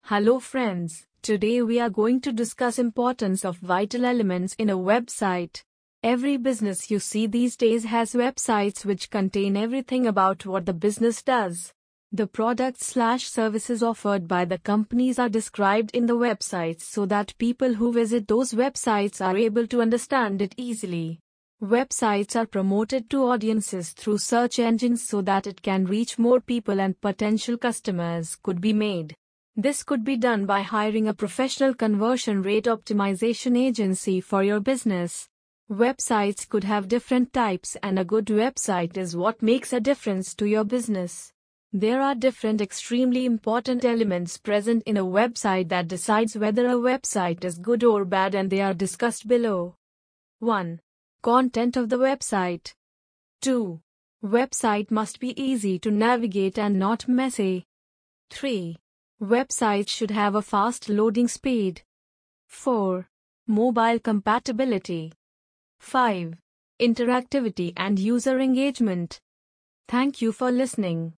Hello friends, today we are going to discuss importance of vital elements in a website. Every business you see these days has websites which contain everything about what the business does. The products/services offered by the companies are described in the websites so that people who visit those websites are able to understand it easily. Websites are promoted to audiences through search engines so that it can reach more people and potential customers could be made. This could be done by hiring a professional conversion rate optimization agency for your business. Websites could have different types, and a good website is what makes a difference to your business. There are different extremely important elements present in a website that decides whether a website is good or bad, and they are discussed below. 1. Content of the website. 2. Website must be easy to navigate and not messy. 3. Websites should have a fast loading speed. 4. Mobile compatibility. 5. Interactivity and user engagement. Thank you for listening.